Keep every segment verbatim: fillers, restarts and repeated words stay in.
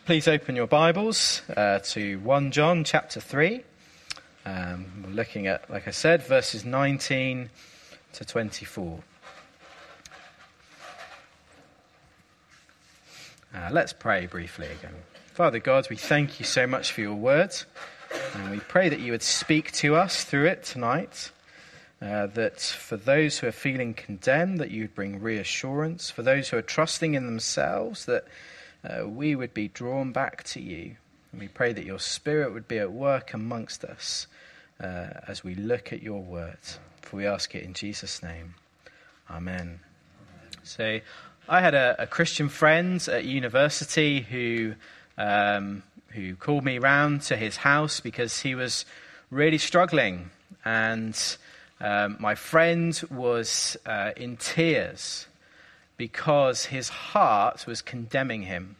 Please open your Bibles uh, to First John chapter three. Um, we're looking at, like I said, verses nineteen to twenty-four. Uh, let's pray briefly again. Father God, we thank you so much for your word, and we pray that you would speak to us through it tonight, uh, that for those who are feeling condemned, that you would bring reassurance, for those who are trusting in themselves, that Uh, we would be drawn back to you. And we pray that your Spirit would be at work amongst us uh, as we look at your word. For we ask it in Jesus' name. Amen. So I had a, a Christian friend at university who um, who called me round to his house because he was really struggling. And um, my friend was uh, in tears because his heart was condemning him.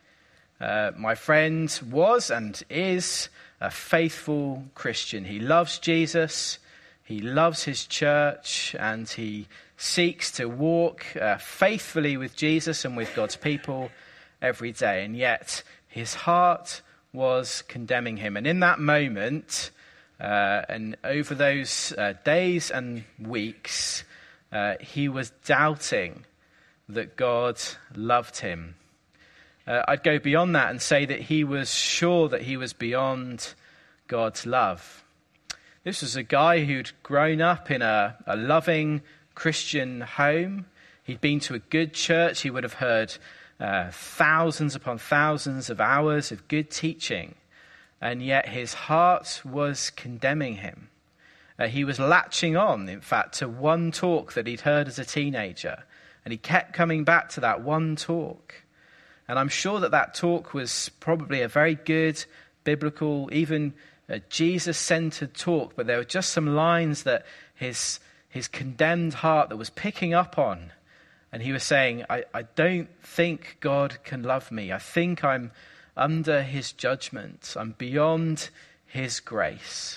Uh, my friend was and is a faithful Christian. He loves Jesus, he loves his church, and he seeks to walk uh, faithfully with Jesus and with God's people every day. And yet his heart was condemning him. And in that moment, uh, and over those uh, days and weeks, uh, he was doubting that God loved him. Uh, I'd go beyond that and say that he was sure that he was beyond God's love. This was a guy who'd grown up in a, a loving Christian home. He'd been to a good church. He would have heard uh, thousands upon thousands of hours of good teaching. And yet his heart was condemning him. Uh, he was latching on, in fact, to one talk that he'd heard as a teenager. And he kept coming back to that one talk. And I'm sure that that talk was probably a very good, biblical, even a Jesus-centered talk. But there were just some lines that his his condemned heart that was picking up on. And he was saying, I, I don't think God can love me. I think I'm under his judgment. I'm beyond his grace.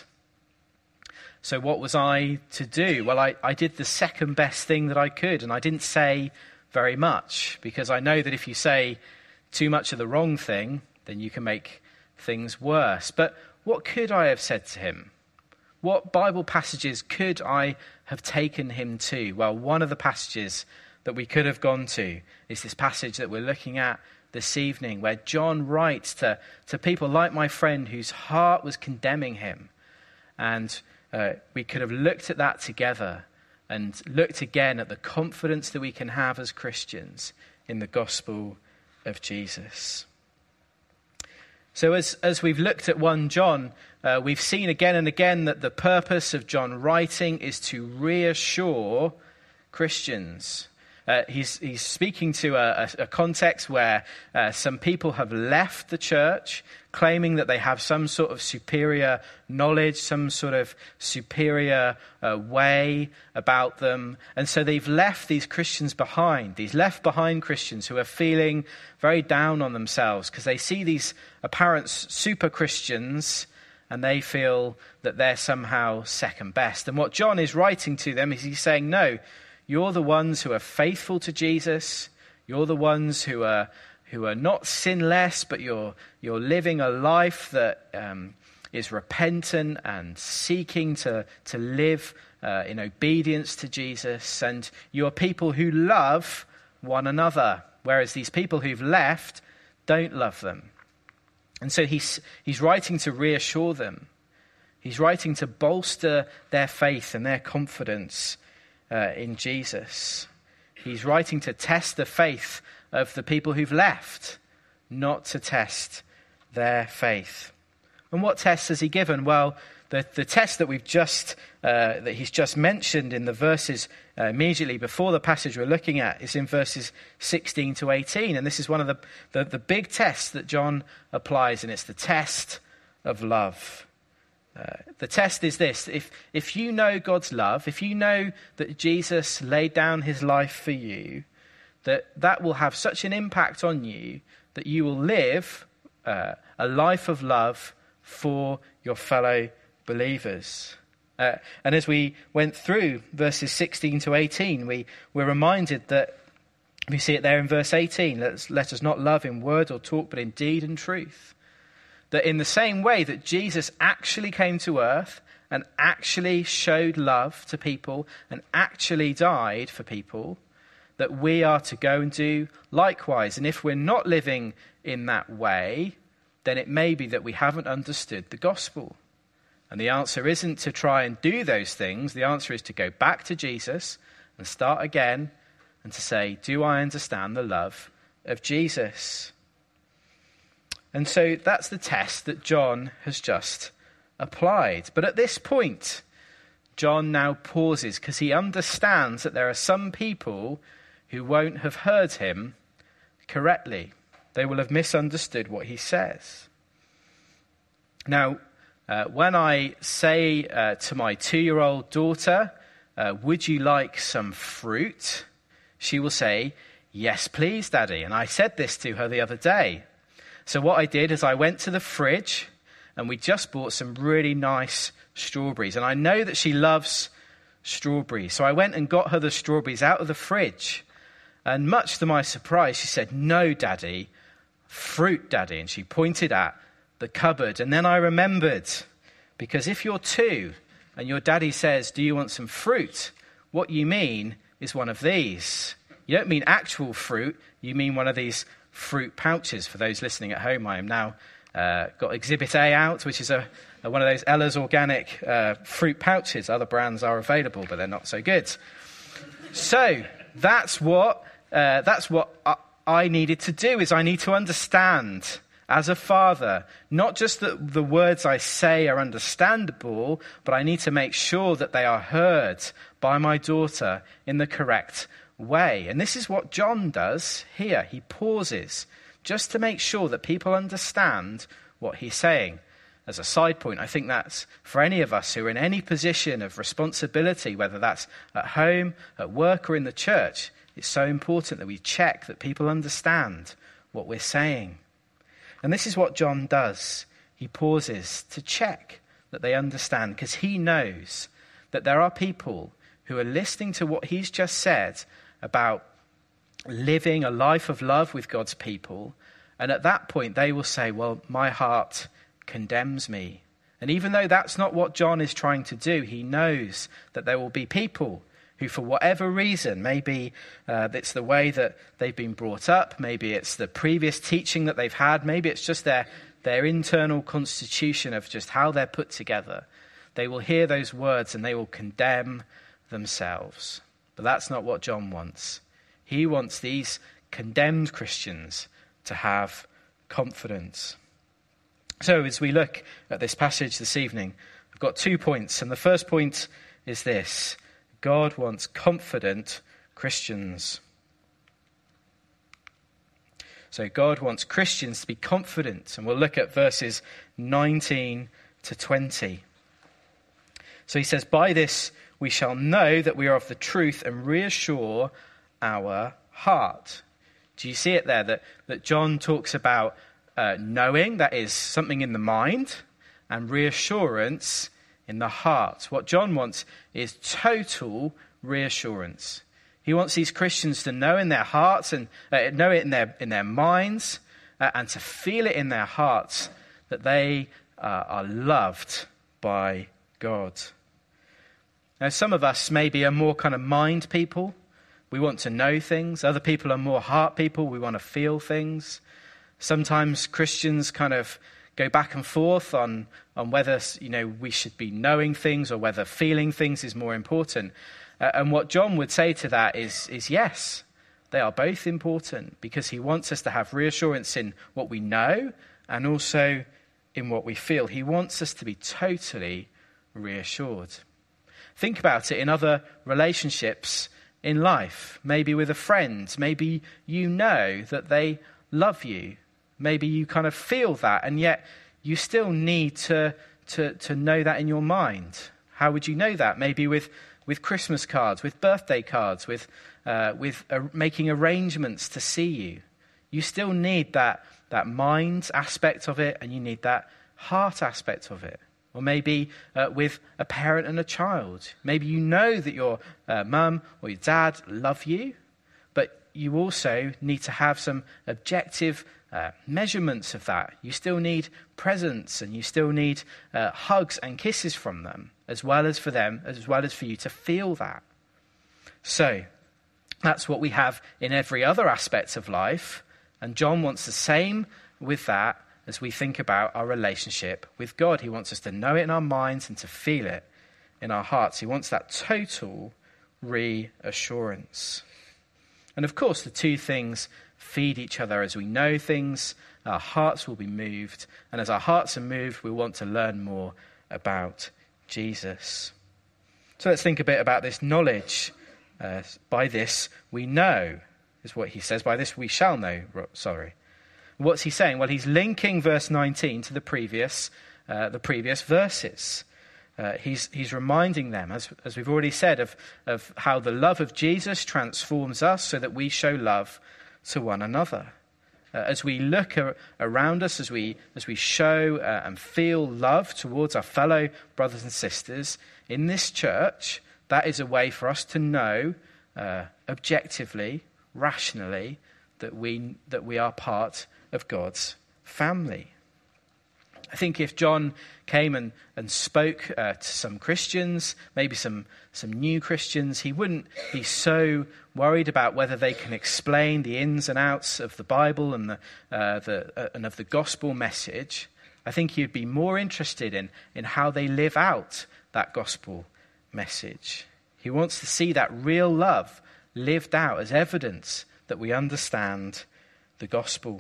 So what was I to do? Well, I, I did the second best thing that I could, and I didn't say very much, because I know that if you say too much of the wrong thing, then you can make things worse. But what could I have said to him? What Bible passages could I have taken him to? Well, one of the passages that we could have gone to is this passage that we're looking at this evening, where John writes to, to people like my friend whose heart was condemning him. And Uh, we could have looked at that together and looked again at the confidence that we can have as Christians in the gospel of Jesus. So as, as we've looked at First John, uh, we've seen again and again that the purpose of John writing is to reassure Christians. Uh, he's, he's speaking to a, a, a context where uh, some people have left the church, claiming that they have some sort of superior knowledge, some sort of superior uh, way about them. And so they've left these Christians behind, these left behind Christians who are feeling very down on themselves because they see these apparent super Christians and they feel that they're somehow second best. And what John is writing to them is he's saying, no, you're the ones who are faithful to Jesus. You're the ones who are who are not sinless, but you're you're living a life that um, is repentant and seeking to to live uh, in obedience to Jesus. And you're people who love one another, whereas these people who've left don't love them. And so he's he's writing to reassure them. He's writing to bolster their faith and their confidence Uh, in Jesus. He's writing to test the faith of the people who've left, not to test their faith. And what tests has he given? Well, the, the test that we've just uh, that he's just mentioned in the verses uh, immediately before the passage we're looking at is in verses sixteen to eighteen, and this is one of the, the the big tests that John applies, and it's the test of love. Uh, the test is this: if if you know God's love, if you know that Jesus laid down his life for you, that that will have such an impact on you that you will live uh, a life of love for your fellow believers. Uh, and as we went through verses sixteen to eighteen, we were reminded that We see it there in verse eighteen. Let us, let us not love in word or talk, but in deed and truth. That in the same way that Jesus actually came to earth and actually showed love to people and actually died for people, that we are to go and do likewise. And if we're not living in that way, then it may be that we haven't understood the gospel. And the answer isn't to try and do those things. The answer is to go back to Jesus and start again and to say, do I understand the love of Jesus? And so that's the test that John has just applied. But at this point, John now pauses because he understands that there are some people who won't have heard him correctly. They will have misunderstood what he says. Now, uh, when I say uh, to my two-year-old daughter, uh, would you like some fruit? She will say, yes, please, Daddy. And I said this to her the other day. So what I did is I went to the fridge and we just bought some really nice strawberries. And I know that she loves strawberries. So I went and got her the strawberries out of the fridge. And much to my surprise, she said, no, Daddy, fruit, Daddy. And she pointed at the cupboard. And then I remembered, because if you're two and your daddy says, do you want some fruit? What you mean is one of these. You don't mean actual fruit. You mean one of these fruit pouches. For those listening at home, I am now uh, got Exhibit A out, which is a, a one of those Ella's Organic uh, fruit pouches. Other brands are available, but they're not so good. So that's what uh, that's what I, I needed to do. Is I need to understand as a father, not just that the words I say are understandable, but I need to make sure that they are heard by my daughter in the correct way. And this is what John does here. He pauses just to make sure that people understand what he's saying. As a side point, I think that's for any of us who are in any position of responsibility, whether that's at home, at work, or in the church, it's so important that we check that people understand what we're saying. And this is what John does. He pauses to check that they understand, because he knows that there are people who are listening to what he's just said about living a life of love with God's people. And at that point, they will say, well, my heart condemns me. And even though that's not what John is trying to do, he knows that there will be people who, for whatever reason, maybe uh, it's the way that they've been brought up, maybe it's the previous teaching that they've had, maybe it's just their, their internal constitution of just how they're put together. They will hear those words and they will condemn themselves. But that's not what John wants. He wants these condemned Christians to have confidence. So as we look at this passage this evening, I've got two points. And the first point is this: God wants confident Christians. So God wants Christians to be confident. And we'll look at verses nineteen to twenty. So he says, by this we shall know that we are of the truth and reassure our heart. Do you see it there? That, that John talks about uh, knowing, that is something in the mind, and reassurance in the heart. What John wants is total reassurance. He wants these Christians to know in their hearts and uh, know it in their in their minds uh, and to feel it in their hearts that they uh, are loved by God. Now, some of us maybe are more kind of mind people. We want to know things. Other people are more heart people. We want to feel things. Sometimes Christians kind of go back and forth on, on whether, you know, we should be knowing things or whether feeling things is more important. Uh, and what John would say to that is, is yes, they are both important, because he wants us to have reassurance in what we know and also in what we feel. He wants us to be totally reassured. Think about it in other relationships in life, maybe with a friend. Maybe you know that they love you. Maybe you kind of feel that, and yet you still need to, to, to know that in your mind. How would you know that? Maybe with, with Christmas cards, with birthday cards, with, uh, with uh, making arrangements to see you. You still need that, that mind aspect of it, and you need that heart aspect of it. Or maybe uh, with a parent and a child. Maybe you know that your uh, mum or your dad love you, but you also need to have some objective uh, measurements of that. You still need presents, and you still need uh, hugs and kisses from them, as well as for them, as well as for you to feel that. So that's what we have in every other aspect of life. And John wants the same with that as we think about our relationship with God. He wants us to know it in our minds and to feel it in our hearts. He wants that total reassurance. And of course, the two things feed each other. As we know things, our hearts will be moved. And as our hearts are moved, we want to learn more about Jesus. So let's think a bit about this knowledge. Uh, by this we know, is what he says. By this we shall know, sorry. What's he saying? Well, he's linking verse nineteen to the previous uh, the previous verses. Uh, he's he's reminding them, as as we've already said, of, of how the love of Jesus transforms us so that we show love to one another. Uh, as we look ar- around us, as we as we show uh, and feel love towards our fellow brothers and sisters in this church, that is a way for us to know uh, objectively, rationally, that we that we are part of God's family. I think if John came and, and spoke uh, to some Christians, maybe some, some new Christians, he wouldn't be so worried about whether they can explain the ins and outs of the Bible and the, uh, the uh, and of the gospel message. I think he would be more interested in, in how they live out that gospel message. He wants to see that real love lived out as evidence that we understand the gospel.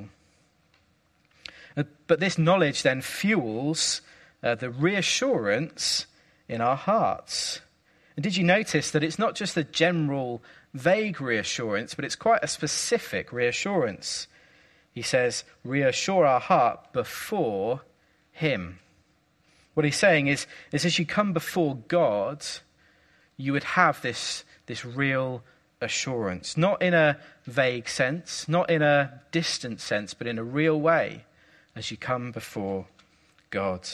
But this knowledge then fuels uh, the reassurance in our hearts. And did you notice that it's not just a general, vague reassurance, but it's quite a specific reassurance? He says, reassure our heart before him. What he's saying is, is as you come before God, you would have this, this real assurance. Not in a vague sense, not in a distant sense, but in a real way. As you come before God.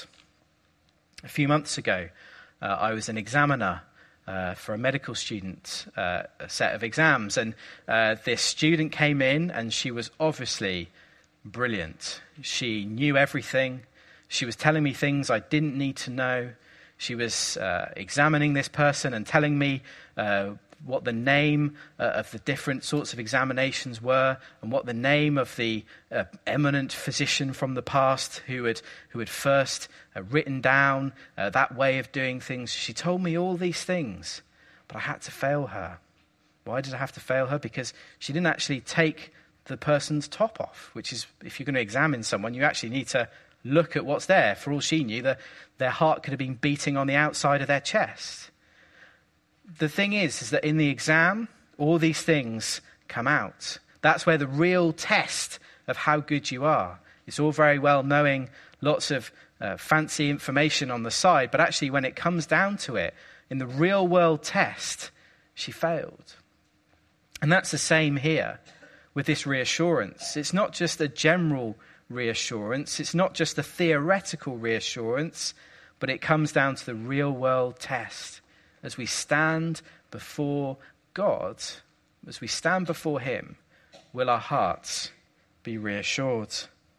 A few months ago, uh, I was an examiner uh, for a medical student, uh, a set of exams, and uh, this student came in and she was obviously brilliant. She knew everything. She was telling me things I didn't need to know. She was uh, examining this person and telling me uh, what the name uh, of the different sorts of examinations were, and what the name of the uh, eminent physician from the past who had who had first uh, written down uh, that way of doing things. She told me all these things, but I had to fail her. Why did I have to fail her? Because she didn't actually take the person's top off, which is, if you're going to examine someone, you actually need to look at what's there. For all she knew, the, their heart could have been beating on the outside of their chest. The thing is, is that in the exam, all these things come out. That's where the real test of how good you are. It's all very well knowing lots of uh, fancy information on the side, but actually when it comes down to it, in the real world test, she failed. And that's the same here with this reassurance. It's not just a general reassurance. It's not just a theoretical reassurance, but it comes down to the real world test. As we stand before God, as we stand before him, will our hearts be reassured?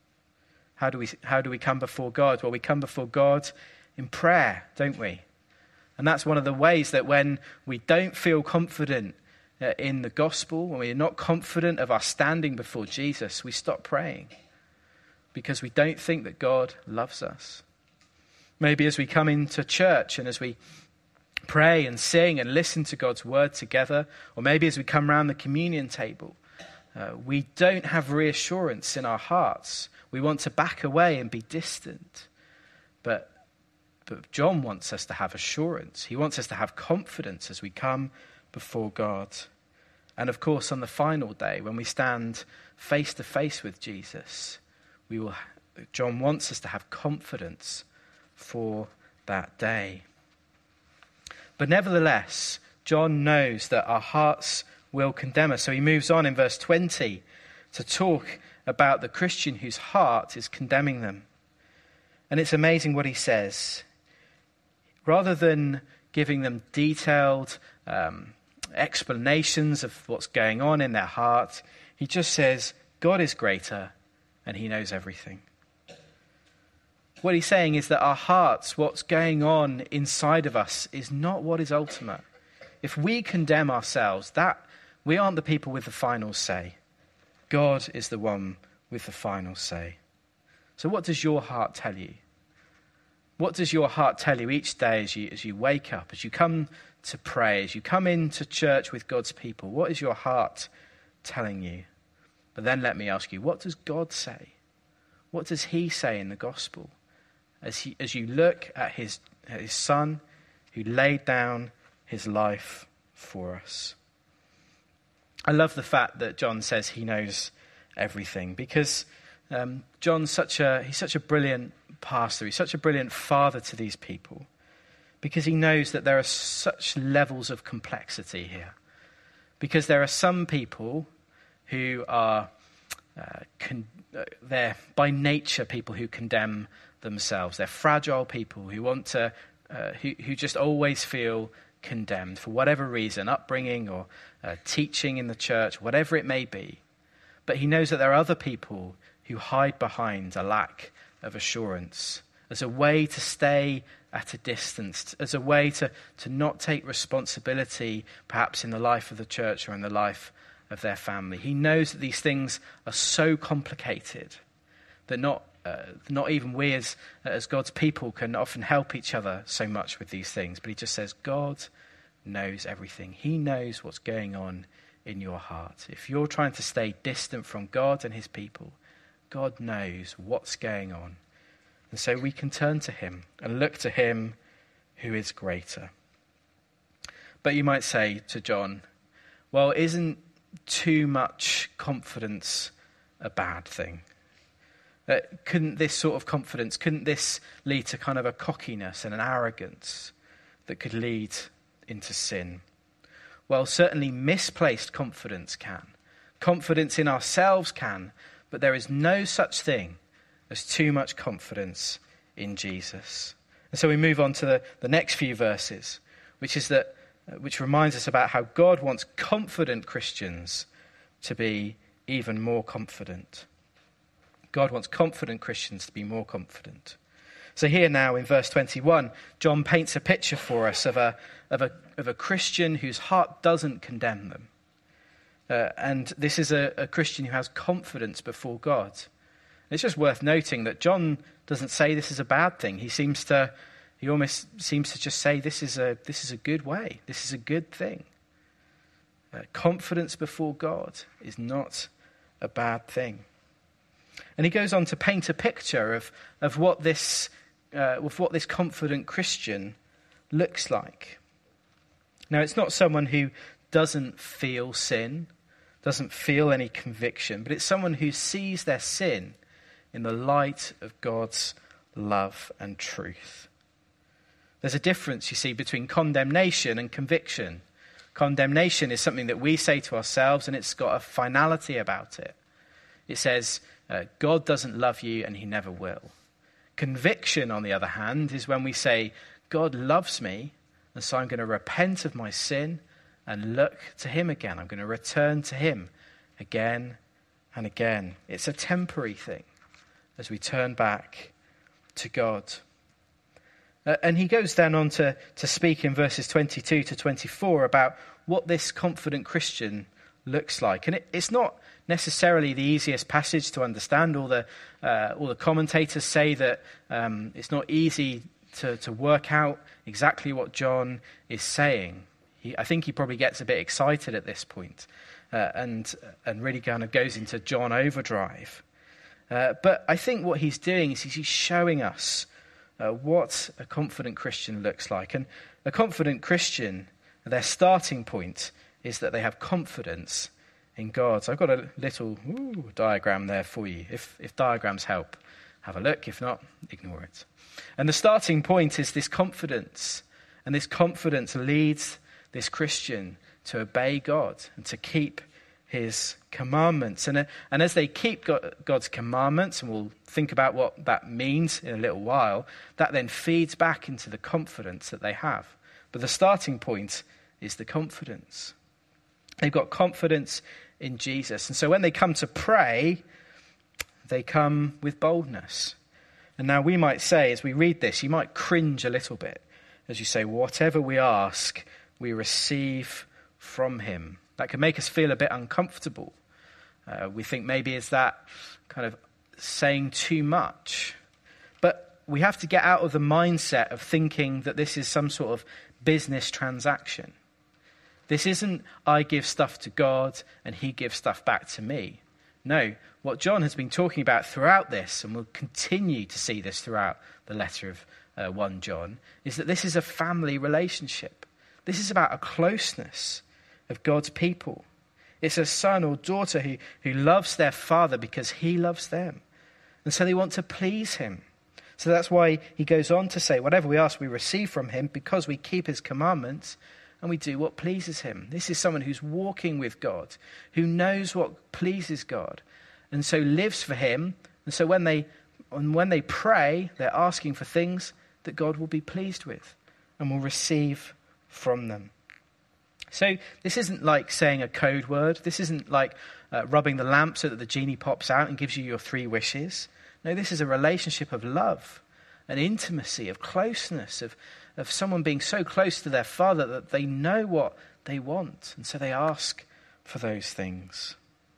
How do we, how do we come before God? Well, we come before God in prayer, don't we? And that's one of the ways that when we don't feel confident uh, in the gospel, when we're not confident of our standing before Jesus, we stop praying because we don't think that God loves us. Maybe as we come into church and as we pray and sing and listen to God's word together, or maybe as we come around the communion table, uh, we don't have reassurance in our hearts. We want to back away and be distant. But, but John wants us to have assurance. He wants us to have confidence as we come before God. And of course, on the final day, when we stand face to face with Jesus, we will. John wants us to have confidence for that day. But nevertheless, John knows that our hearts will condemn us. So he moves on in verse twenty to talk about the Christian whose heart is condemning them. And it's amazing what he says. Rather than giving them detailed um, explanations of what's going on in their heart. He just says, God is greater and he knows everything. What he's saying is that our hearts, what's going on inside of us, is not what is ultimate. If we condemn ourselves, that we aren't the people with the final say. God is the one with the final say. So what does your heart tell you? What does your heart tell you each day as you, as you wake up, as you come to pray, as you come into church with God's people? What is your heart telling you? But then let me ask you, what does God say? What does he say in the gospel? As, he, as you look at his, at his son who laid down his life for us. I love the fact that John says he knows everything, because um, John's such a, he's such a brilliant pastor. He's such a brilliant father to these people, because he knows that there are such levels of complexity here. Because there are some people who are, uh, con- uh, they're by nature people who condemn themselves. They're fragile people who want to, uh, who, who just always feel condemned for whatever reason, upbringing or uh, teaching in the church, whatever it may be. But he knows that there are other people who hide behind a lack of assurance as a way to stay at a distance, as a way to, to not take responsibility perhaps in the life of the church or in the life of their family. He knows that these things are so complicated that not Uh, not even we as, as God's people can often help each other so much with these things. But he just says, God knows everything. He knows what's going on in your heart. If you're trying to stay distant from God and his people, God knows what's going on. And so we can turn to him and look to him who is greater. But you might say to John, well, isn't too much confidence a bad thing? Uh, couldn't this sort of confidence, couldn't this lead to kind of a cockiness and an arrogance that could lead into sin? Well, certainly misplaced confidence can. Confidence in ourselves can, but there is no such thing as too much confidence in Jesus. And so we move on to the, the next few verses, which is that, uh, which reminds us about how God wants confident Christians to be even more confident. God wants confident Christians to be more confident. So here now in verse twenty-one, John paints a picture for us of a of a of a Christian whose heart doesn't condemn them, uh, and this is a, a Christian who has confidence before God. It's just worth noting that John doesn't say this is a bad thing. He seems to he almost seems to just say this is a this is a good way. This is a good thing. Uh, confidence before God is not a bad thing. And he goes on to paint a picture of, of what this uh, of what this confident Christian looks like. Now, it's not someone who doesn't feel sin, doesn't feel any conviction, but it's someone who sees their sin in the light of God's love and truth. There's a difference, you see, between condemnation and conviction. Condemnation is something that we say to ourselves, and it's got a finality about it. It says, uh, God doesn't love you and he never will. Conviction, on the other hand, is when we say, God loves me, and so I'm going to repent of my sin and look to him again. I'm going to return to him again and again. It's a temporary thing as we turn back to God. Uh, and he goes then on to, to speak in verses twenty-two to twenty-four about what this confident Christian looks like. And it, it's not necessarily the easiest passage to understand. All the uh, all the commentators say that um, it's not easy to, to work out exactly what John is saying. He, I think he probably gets a bit excited at this point, uh, and and really kind of goes into John overdrive. Uh, but I think what he's doing is he's showing us uh, what a confident Christian looks like. And a confident Christian, their starting point is that they have confidence in God. So I've got a little ooh, diagram there for you. If, if diagrams help, have a look. If not, ignore it. And the starting point is this confidence. And this confidence leads this Christian to obey God and to keep his commandments. And, and as they keep God's commandments, and we'll think about what that means in a little while, that then feeds back into the confidence that they have. But the starting point is the confidence. They've got confidence in Jesus. And so when they come to pray, they come with boldness. And now we might say, as we read this, you might cringe a little bit as you say, whatever we ask, we receive from him. That can make us feel a bit uncomfortable. Uh, we think maybe is that kind of saying too much. But we have to get out of the mindset of thinking that this is some sort of business transaction. This isn't I give stuff to God and he gives stuff back to me. No, what John has been talking about throughout this, and we'll continue to see this throughout the letter of uh, First John, is that this is a family relationship. This is about a closeness of God's people. It's a son or daughter who, who loves their father because he loves them. And so they want to please him. So that's why he goes on to say, whatever we ask, we receive from him because we keep his commandments and we do what pleases him. This is someone who's walking with God, who knows what pleases God, and so lives for him. And so when they, and when they pray, they're asking for things that God will be pleased with and will receive from them. So this isn't like saying a code word. This isn't like uh, rubbing the lamp so that the genie pops out and gives you your three wishes. No, this is a relationship of love, an intimacy, of closeness, of, of someone being so close to their father that they know what they want. And so they ask for those things.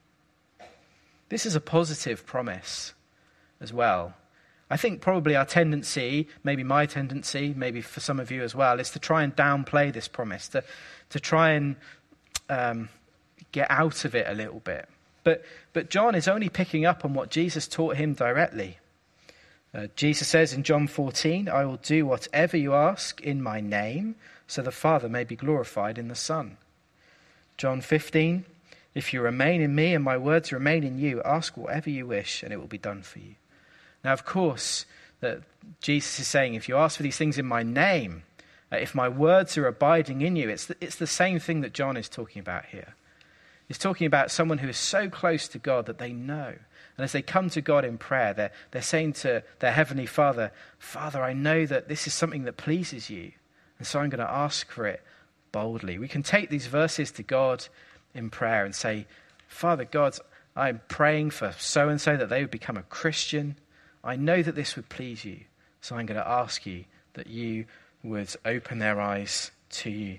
This is a positive promise as well. I think probably our tendency, maybe my tendency, maybe for some of you as well, is to try and downplay this promise, to, to try and um, get out of it a little bit. But, but John is only picking up on what Jesus taught him directly. Uh, Jesus says in John fourteen, I will do whatever you ask in my name, so the Father may be glorified in the Son. John fifteen, if you remain in me and my words remain in you, ask whatever you wish and it will be done for you. Now, of course, that Jesus is saying, if you ask for these things in my name, uh, if my words are abiding in you, it's the, it's the same thing that John is talking about here. He's talking about someone who is so close to God that they know. And as they come to God in prayer, they're, they're saying to their Heavenly Father, Father, I know that this is something that pleases you, and so I'm going to ask for it boldly. We can take these verses to God in prayer and say, Father God, I'm praying for so-and-so that they would become a Christian. I know that this would please you, so I'm going to ask you that you would open their eyes to you.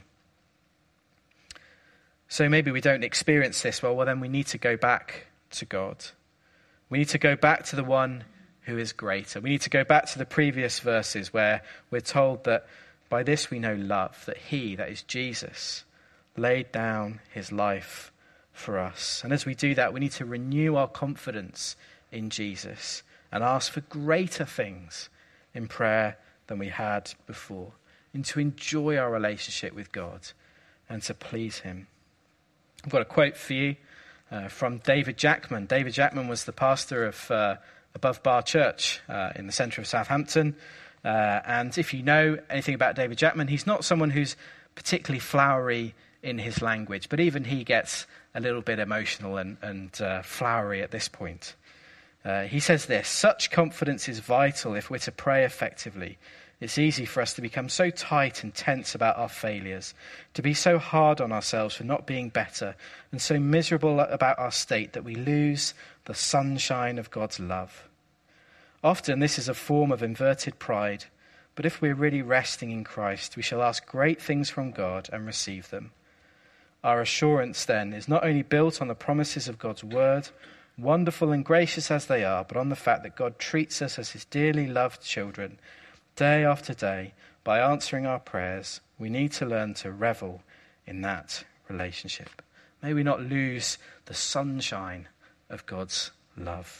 So maybe we don't experience this. Well, well, then we need to go back to God. We need to go back to the one who is greater. We need to go back to the previous verses where we're told that by this we know love, that he, that is Jesus, laid down his life for us. And as we do that, we need to renew our confidence in Jesus and ask for greater things in prayer than we had before, and to enjoy our relationship with God and to please him. I've got a quote for you uh, from David Jackman. David Jackman was the pastor of uh, Above Bar Church uh, in the centre of Southampton. Uh, and if you know anything about David Jackman, he's not someone who's particularly flowery in his language, but even he gets a little bit emotional and, and uh, flowery at this point. Uh, he says this, such confidence is vital if we're to pray effectively. It's easy for us to become so tight and tense about our failures, to be so hard on ourselves for not being better, and so miserable about our state that we lose the sunshine of God's love. Often this is a form of inverted pride, but if we're really resting in Christ, we shall ask great things from God and receive them. Our assurance then is not only built on the promises of God's word, wonderful and gracious as they are, but on the fact that God treats us as his dearly loved children. Day after day, by answering our prayers, we need to learn to revel in that relationship. May we not lose the sunshine of God's love.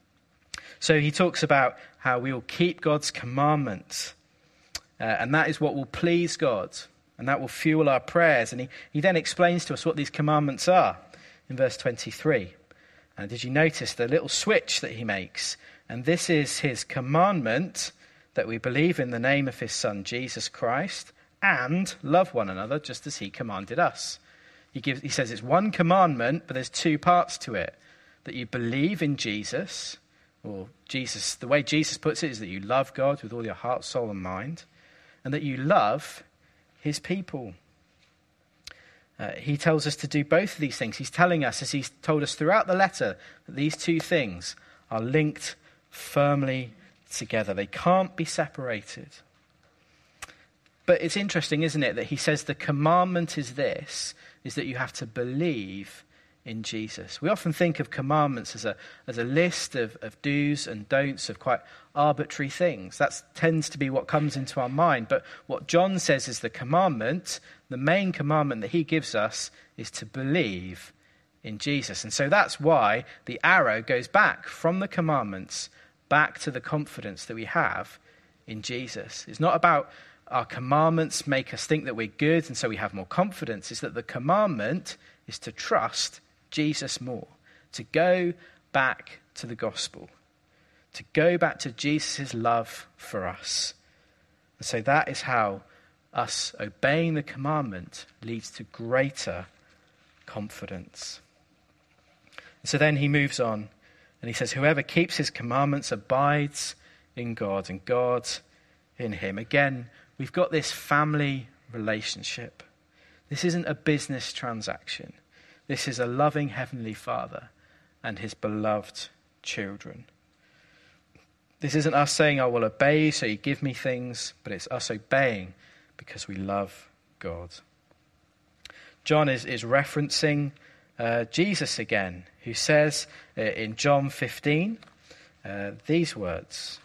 So he talks about how we will keep God's commandments, uh, and that is what will please God, and that will fuel our prayers. And he, he then explains to us what these commandments are in verse twenty-three. And did you notice the little switch that he makes? And this is his commandment, that we believe in the name of his Son, Jesus Christ, and love one another just as he commanded us. He gives, he says it's one commandment, but there's two parts to it. That you believe in Jesus, or Jesus, the way Jesus puts it is that you love God with all your heart, soul, and mind, and that you love his people. Uh, he tells us to do both of these things. He's telling us, as he's told us throughout the letter, that these two things are linked firmly together. They can't be separated. But it's interesting, isn't it, that he says the commandment is this, is that you have to believe in Jesus. We often think of commandments as a as a list of, of do's and don'ts, of quite arbitrary things. That tends to be what comes into our mind. But what John says is the commandment, the main commandment that he gives us, is to believe in Jesus. And so that's why the arrow goes back from the commandments back to the confidence that we have in Jesus. It's not about our commandments make us think that we're good and so we have more confidence. It's that the commandment is to trust Jesus more, to go back to the gospel, to go back to Jesus' love for us. And so that is how us obeying the commandment leads to greater confidence. And so then he moves on and he says, whoever keeps his commandments abides in God and God in him. Again, we've got this family relationship. This isn't a business transaction. This is a loving Heavenly Father and his beloved children. This isn't us saying, I will obey so you give me things, but it's us obeying because we love God. John is, is referencing uh, Jesus again, who says uh, in John fifteen uh, these words.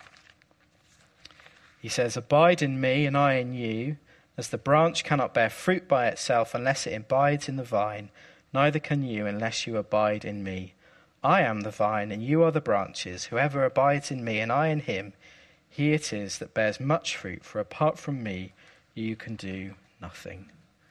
He says, abide in me and I in you, as the branch cannot bear fruit by itself unless it abides in the vine, neither can you unless you abide in me. I am the vine and you are the branches. Whoever abides in me and I in him, he it is that bears much fruit, for apart from me, you can do nothing.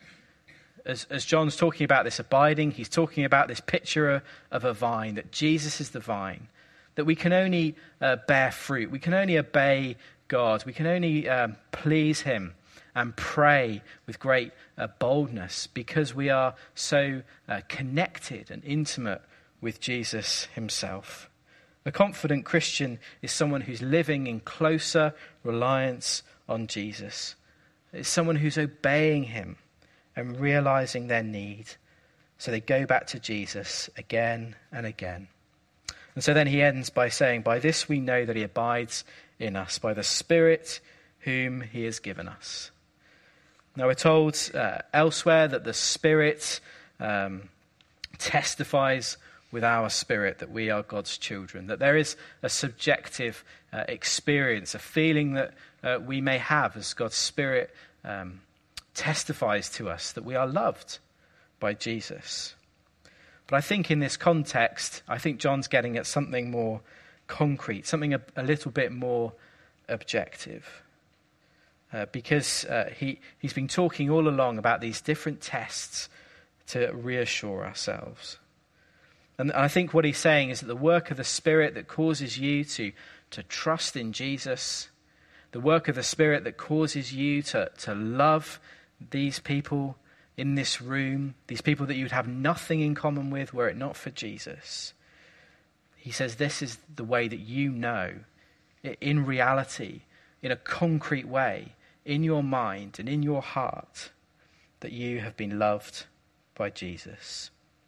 As, as John's talking about this abiding, he's talking about this picture of a vine, that Jesus is the vine, that we can only uh, bear fruit. We can only obey God. We can only um, please him and pray with great uh, boldness because we are so uh, connected and intimate with Jesus himself. A confident Christian is someone who's living in closer reliance on Jesus. It's someone who's obeying him and realizing their need. So they go back to Jesus again and again. And so then he ends by saying, by this we know that he abides in us, by the Spirit whom he has given us. Now we're told uh, elsewhere that the Spirit um, testifies with our spirit that we are God's children, that there is a subjective uh, experience, a feeling that uh, we may have as God's Spirit um, testifies to us that we are loved by Jesus. But I think in this context, I think John's getting at something more concrete, something a, a little bit more objective. Uh, because uh, he, he's been talking all along about these different tests to reassure ourselves. And I think what he's saying is that the work of the Spirit that causes you to, to trust in Jesus, the work of the Spirit that causes you to, to love these people in this room, these people that you'd have nothing in common with were it not for Jesus. He says this is the way that you know, in reality, in a concrete way, in your mind and in your heart, that you have been loved by Jesus.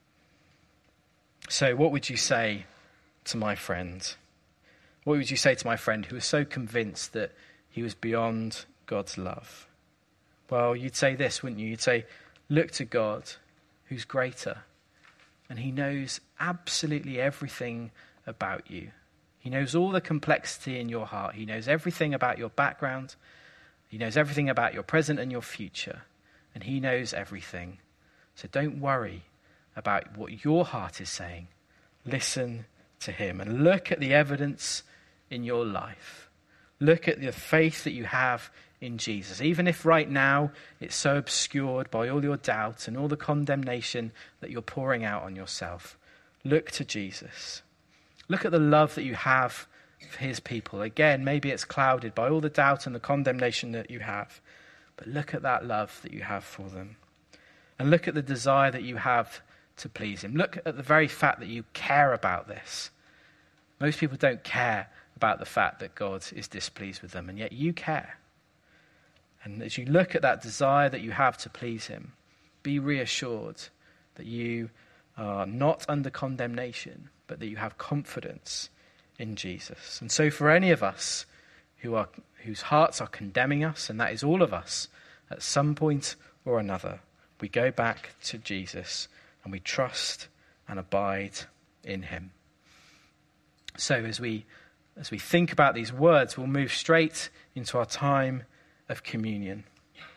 So what would you say to my friend? What would you say to my friend who was so convinced that he was beyond God's love? Well, you'd say this, wouldn't you? You'd say, look to God, who's greater, and he knows absolutely everything about you. He knows all the complexity in your heart. He knows everything about your background. He knows everything about your present and your future, and he knows everything. So don't worry about what your heart is saying. Listen to him and look at the evidence in your life. Look at the faith that you have in Jesus. Even if right now it's so obscured by all your doubt and all the condemnation that you're pouring out on yourself, look to Jesus. Look at the love that you have for his people. Again, maybe it's clouded by all the doubt and the condemnation that you have, but look at that love that you have for them. And look at the desire that you have to please him. Look at the very fact that you care about this. Most people don't care about the fact that God is displeased with them, and yet you care. And as you look at that desire that you have to please him, be reassured that you are not under condemnation, but that you have confidence in Jesus. And so for any of us who are whose hearts are condemning us, and that is all of us at some point or another, we go back to Jesus and we trust and abide in him. So as we as we think about these words, we'll move straight into our time of communion.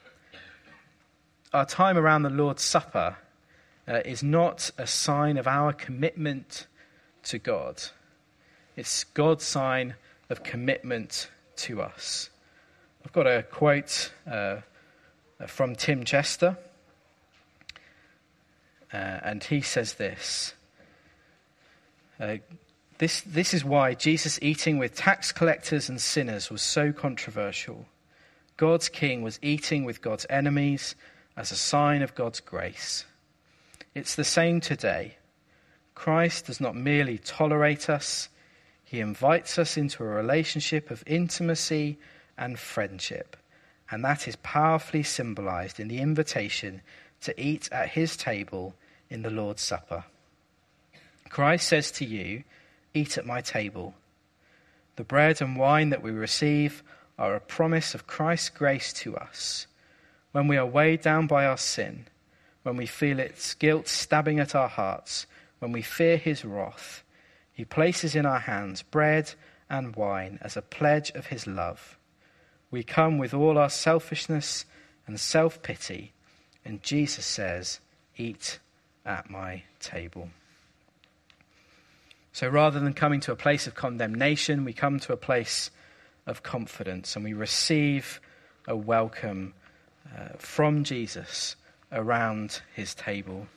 Our time around the Lord's Supper uh, is not a sign of our commitment to God. It's God's sign of commitment to us. I've got a quote uh, from Tim Chester, uh, and he says this. Uh, this, this is why Jesus eating with tax collectors and sinners was so controversial. God's king was eating with God's enemies as a sign of God's grace. It's the same today. Christ does not merely tolerate us, he invites us into a relationship of intimacy and friendship, and that is powerfully symbolized in the invitation to eat at his table in the Lord's Supper. Christ says to you, "Eat at my table." The bread and wine that we receive are a promise of Christ's grace to us. When we are weighed down by our sin, when we feel its guilt stabbing at our hearts, when we fear his wrath, he places in our hands bread and wine as a pledge of his love. We come with all our selfishness and self-pity, and Jesus says, "Eat at my table." So rather than coming to a place of condemnation, we come to a place of confidence, and we receive a welcome uh, from Jesus around his table.